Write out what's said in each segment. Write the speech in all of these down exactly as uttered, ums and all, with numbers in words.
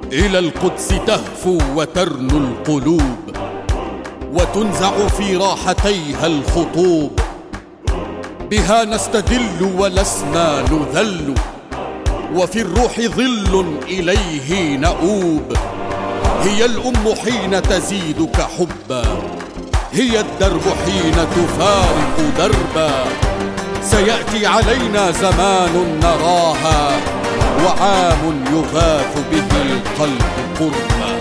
إلى القدس تهفو وترنو القلوب، وتنزع في راحتيها الخطوب. بها نستدل ولسنا نذل، وفي الروح ظل إليه نؤوب. هي الأم حين تزيدك حبا، هي الدرب حين تفارق دربا. سيأتي علينا زمان نراها، وعام يغاث به القلب قربا.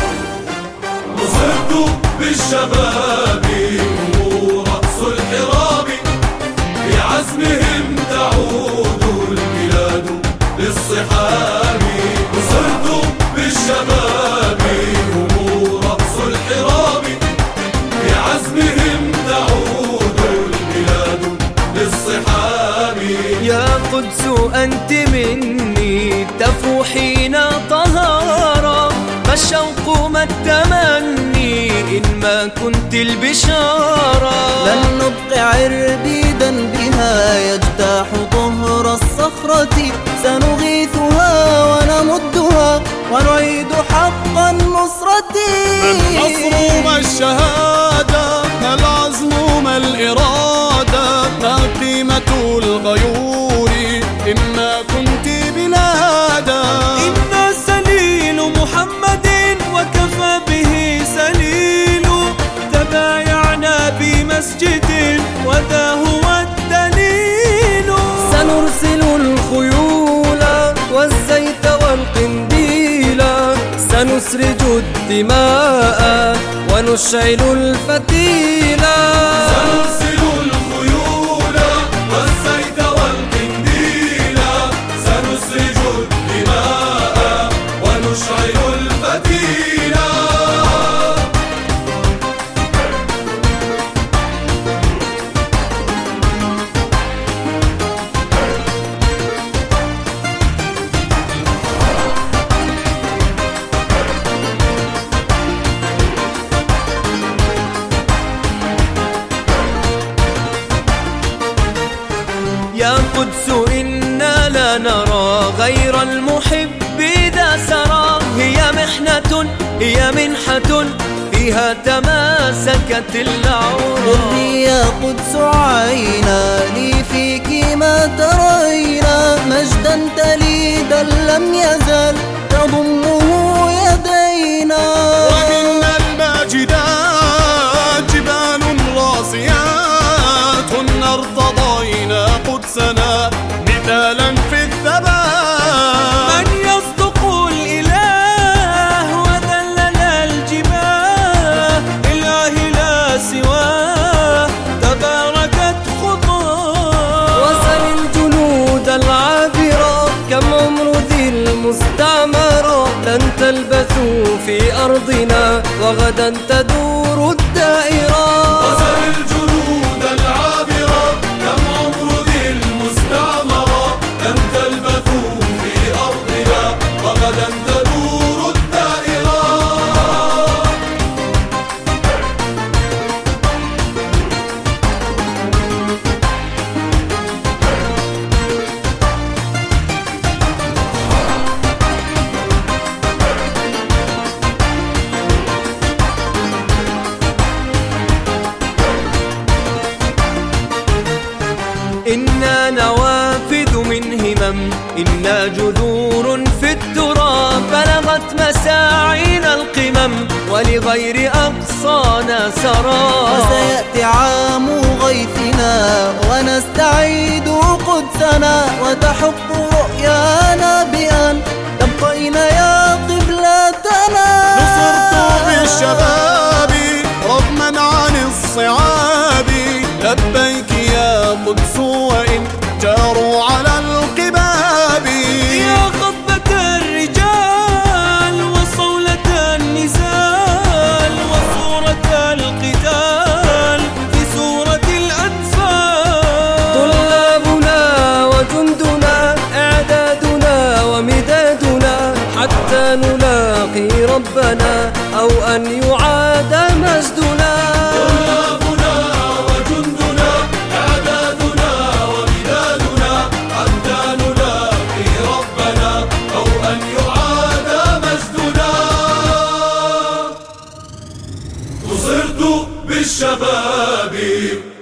نصرت بالشباب هم رأس الحراب، بعزمهم تعود البلاد للصحاب. نصرت بالشباب هم رأس الحراب، بعزمهم تعود البلاد للصحاب. يا قدس أنت مني تفو حين طهارا، ما الشوق ما التمني إن ما كنت البشارة. لن نبقي عربيدا بها يجتاح ظهر الصخرة، سنغيثها ونمدها ونعيد حق النصرة. النصر ما الشهادة، ما العزم ما الإرادة، ما قيمة الغيور إما كنت بلادا. إنا سليل محمد وكفى به سليل، تبايعنا بمسجد وذا هو الدليل. سنرسل الخيول والزيت والقنديل، سنسرج الدماء ونشعل الفتيلا. سنرسل الخيول والزيت والقنديل، سنسرج الدماء ونشعل الفتيلا. يا قدس إنا لا نرى غير المحب إذا سرى. هي محنة هي منحة فيها تماسكت العروق. قربي يا قدس عينا لي فيك ما ترينا، مجدا تليدا لم يزل تضمه يدينا. وإن الماجدات جبال راسيات، هن ارتضينا قدسنا مثالا في الثبات. من يصدق الإله وذلل الجباه، إله لا سواه تباركت خطاه. وسل الجنود العابرة كم عمر ذي المستعمرة، لن تلبثوا في أرضنا وغدا تدور الدائرة. وسل الجنود العابرة كم عمر ذي المستعمرة، لن تلبثوا في أرضنا وغدا تدور الدائرة. إنا نوافذ من همم، إنا جذور في التراب، بلغت مساعينا القمم ولغير أقصانا سراب. وسيأتي عام غيثنا ونستعيد قدسنا، وتحق رؤيانا بأن تبقين يا قبلتنا. نصرت بالشباب رغما عن الصعاب، لبيك يا قدس وإن جاروا على القباب. يا خطبة الرجال وصولة النزال وصورة القتال في سورة الأنفال. طلابنا وجندنا إعدادنا ومدادنا، حتى نلاقي ربنا أو أن يعاد مجدنا. طلابنا وجندنا إعدادنا ومدادنا، حتى نلاقي ربنا أو أن يعاد مجدنا. الشباب.